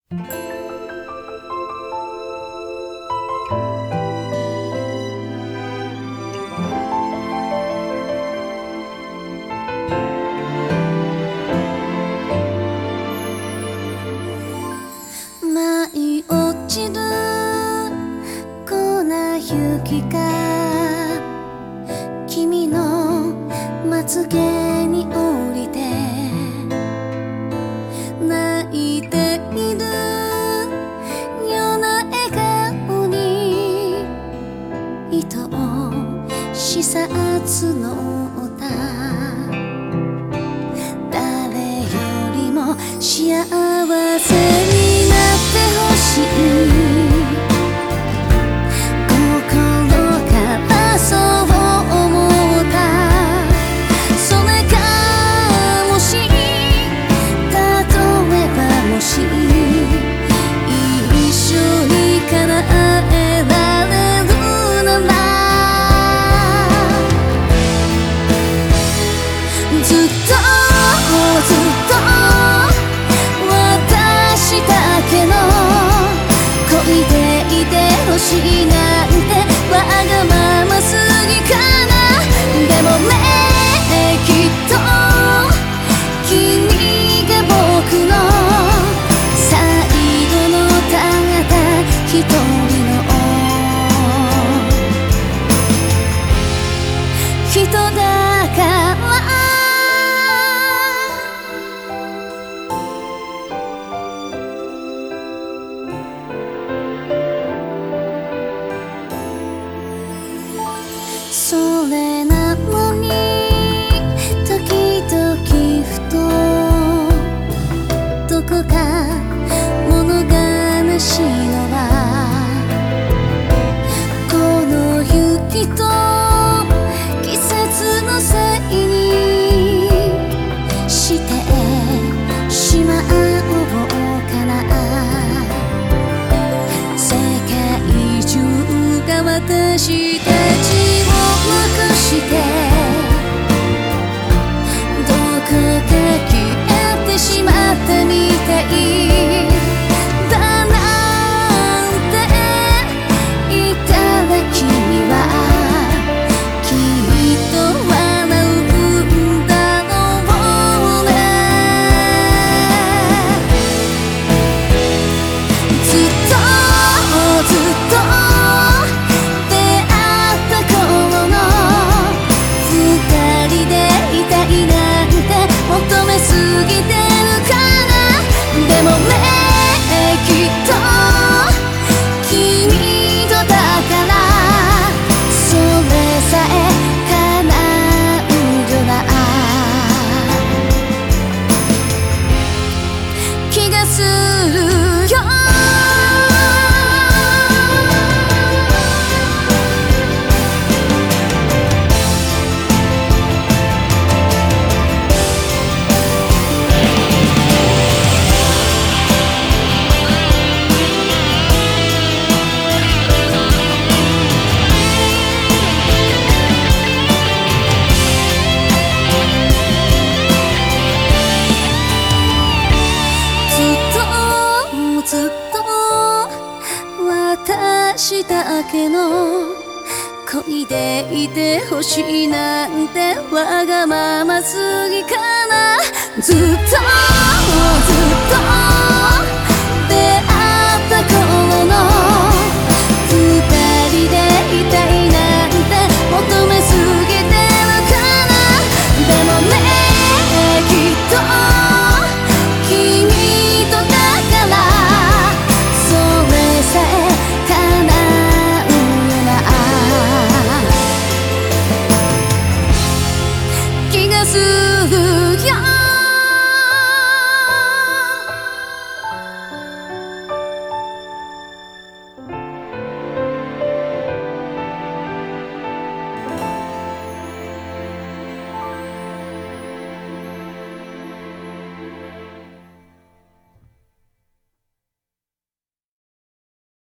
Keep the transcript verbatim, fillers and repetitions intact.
舞い落ちる粉雪が君のまつげに降りて泣いているような笑顔に愛おしさ募った誰よりも幸せになってほしいしなんてわがまますぎかな。でもねきっと君が僕の最後のただ一人の人だからそれなのに時々ふとどこか物悲しいのはこの雪と季節のせいにしてしまおうかな。世界中が私たちしてどこか消えてしまったみたいだなんて言ったら君はきっと笑うんだろうね。ずっとずっと気がするよ。私だけの恋でいてほしいなんてわがまますぎかな。ずっとずっと